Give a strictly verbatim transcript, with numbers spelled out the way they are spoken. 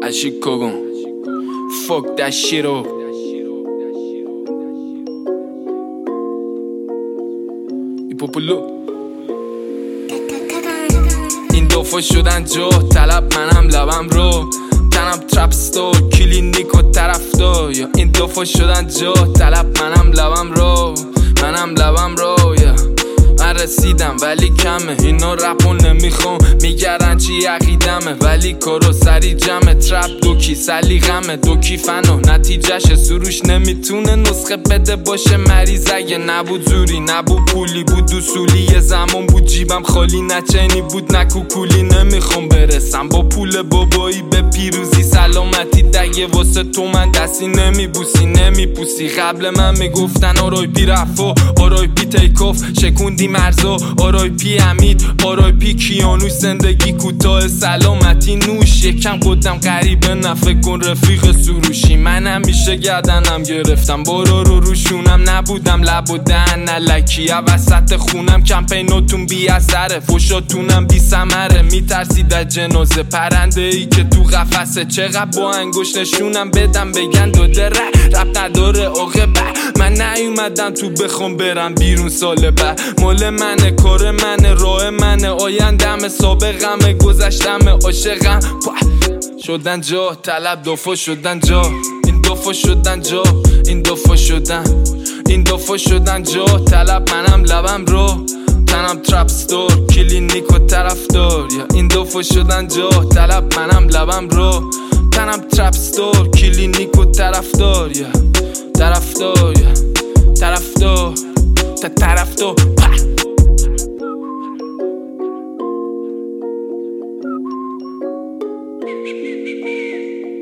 Ashikogon. Fuck that shit up. Ipopolo. این دفعه شدن جا طلب منم لبم رو تنم ترپستور کلینیک و طرفدار. یا این دفعه شدن جا طلب منم لبم رو منم لبم رو yeah. من رسیدم ولی کمه اینا رپو نمیخوام میگردن چی عقیدمه ولی کارو سری جمعه ترپ دوکی سلیقمه دوکی فنو نتیجهش سروش نمیتونه نسخه بده باشه مریض اگه نبود زوری نبود پولی بود دوسولی یه زمان بود جیبم خالی نه چینی بود نه کوکولی نمیخوام برسم با پول بابایی به پیروزی سلامتی دگه واسه تو من دستی نمیبوسی نمیپوسی قبل من میگفتن آرای پی رفا آرای پی تیکاف شکوندی مرزا آرای پی امید آرای پی کیانوش زندگی کوتاه سلامتی نوش یکم قدم غریبه نفه کن رفیق سروشی من همیشه گردنم گرفتم بارا رو روشونم نبودم لب و دهن نلکی وسط خونم کمپیناتون بی اثره فشاتونم بی ثمره میترسید از جنازه پرنده ای که تو قفسه چقدر با انگوش نشونم بدم بگن داده رپ رپ نداره عاقبت من نیومدم تو بخوام برم بیرون سال بعد مال منه کار منه راه منه آیندم سابقم گذشتم عاشقم شدن جا طلب دفعه شدن جا این دفعه شدن جا این دفعه شدن این دفعه شدن جا طلب منم لبم رو تنم ترپستور کلینیک و طرفدار. یا این دفعه شدن جا طلب منم لبم رو تنم ترپستور کلینیک و طرفدار. یا طرفدار یا طرفدار تا طرفدار